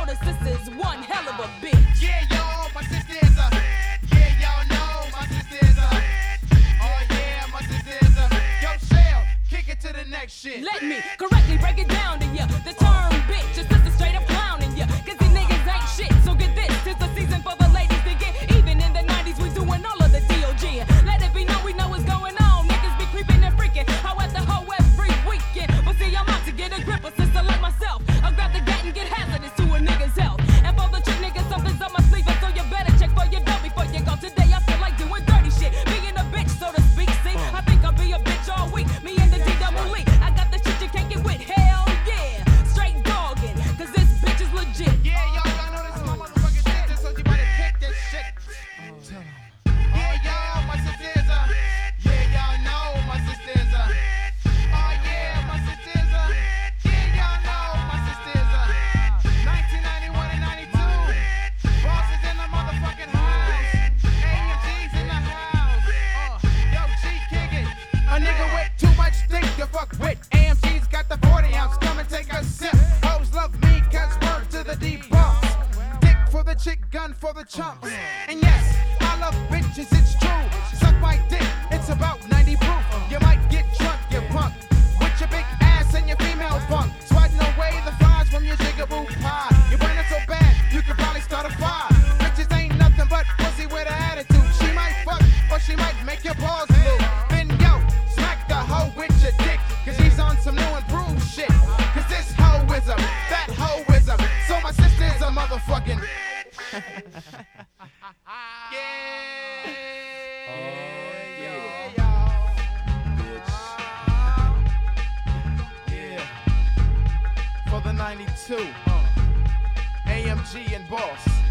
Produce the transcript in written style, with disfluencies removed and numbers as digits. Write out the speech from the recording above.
the sister's one hell of a bitch. Yeah, y'all, my sister is a. Yeah, y'all know my sister is a. Oh yeah, my sister is a. Yo, Shell, kick it to the next shit. Let me correctly break it down to ya. The term bitch, your sister straight up clowning ya. Cause these niggas ain't shit, so get this. Tis the season for the ladies to get. Even in the 90s, we doing all of the DOG. Let it be known we know what's going on. Niggas be creeping and freaking. How at the hoe every weekend. But see, I'm out to get a grip, a sister like myself. I'll grab the gat and get hazardous to a nigga's health. And for the chick niggas, something's on my sleeve. So you better check for your belt before you go. Today I feel like doing dirty shit. Being a bitch, so to speak. See, I think I'll be a bitch all week. Me and the D-double-E. I got the shit you can't get with. Hell yeah. Straight dogging. Cause this bitch is legit. Yeah, y'all know this is my motherfucking sister, so you better kick this shit. Yeah, y'all, my sister is a. Yeah, y'all know my sister is a. Oh yeah, my sister is a. Yeah, y'all know my sister is a. 1991 and 92. Boss is in the motherfucking house. AMG's in the house. Yo, G, kick it. A nigga with too much dick to fuck with. AMG's got the 40 ounce. Come and take a sip. Hoes love me, cause word to the deep boss. Dick for the chick, gun for the chumps. And yes, I love bitches, it's true. Suck my dick, it's about 90 proof. You might get drunk, you punk. With your big ass and your female funk. Swatting away the flies from your jigaboo pie. You burn it so bad, you could probably start a fire. Bitches ain't nothing but pussy with an attitude. She might fuck, or she might make your balls move. Then yo, smack the hoe with your dick. Cause she's on some new improved shit. Cause this hoe is a, that hoe is a. So my sister is a motherfucking. For the 92, AMG and Boss.